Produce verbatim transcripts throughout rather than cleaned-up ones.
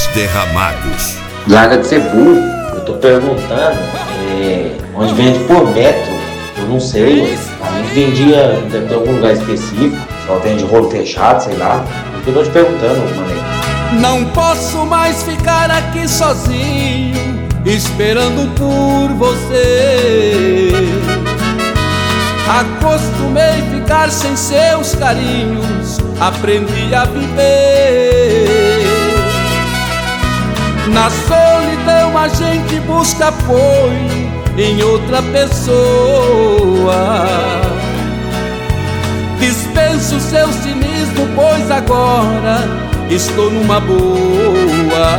derramados. Larga de ser burro. Eu tô perguntando é, onde vende por metro. Eu não sei. A mim vendia, deve ter algum lugar específico. Só vende rolo fechado, sei lá. Eu tô te perguntando, mané. Não posso mais ficar aqui sozinho, esperando por você. Acostumei ficar sem seus carinhos, aprendi a viver. Na solidão a gente busca apoio em outra pessoa. Dispenso seu cinismo, pois agora estou numa boa.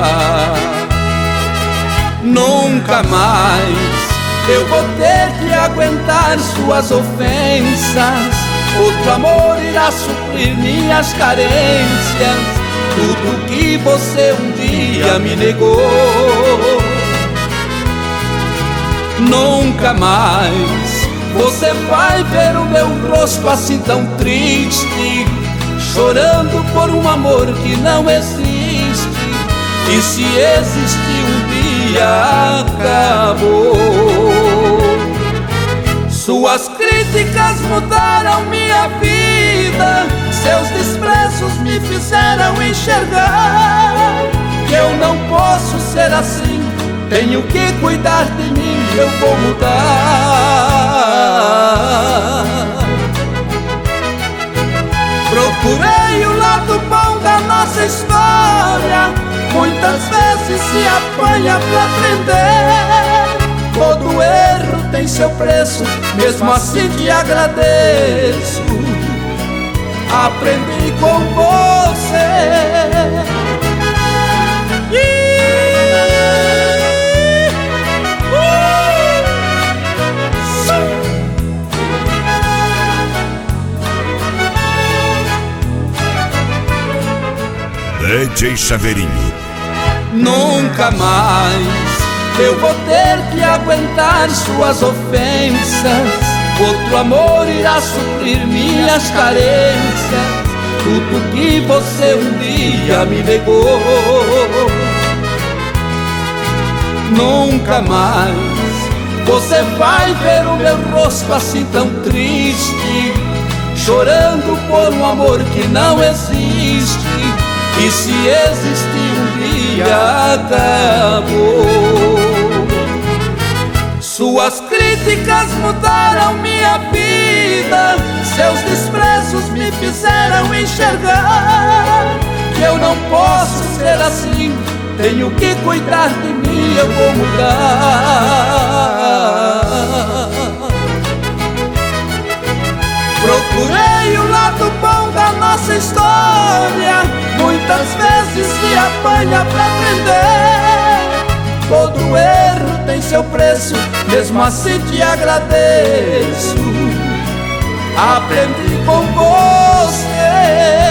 Nunca mais eu vou ter que aguentar suas ofensas. Outro amor irá suprir minhas carências, tudo que você um dia me negou. Nunca mais você vai ver o meu rosto assim tão triste, chorando por um amor que não existe. E se existe um dia acabou. Suas críticas mudaram minha vida, seus desprezos me fizeram enxergar que eu não posso ser assim, tenho que cuidar de mim, eu vou mudar. Procurei o lado bom da nossa história, muitas vezes se apanha pra aprender. Todo erro tem seu preço, mesmo assim te agradeço. Aprendi com você. D J Chaveirinho. Nunca mais eu vou ter que aguentar suas ofensas. Outro amor irá suprir minhas carências, tudo que você um dia me negou. Nunca mais você vai ver o meu rosto assim tão triste, chorando por um amor que não existe. E se existe um dia acabou. Suas críticas mudaram minha vida, seus desprezos me fizeram enxergar que eu não posso ser assim, tenho que cuidar de mim, eu vou mudar. Procurei o lado bom da nossa história, muitas vezes se apanha pra aprender. Todo erro tem seu preço, mesmo assim te agradeço. Aprendi com você.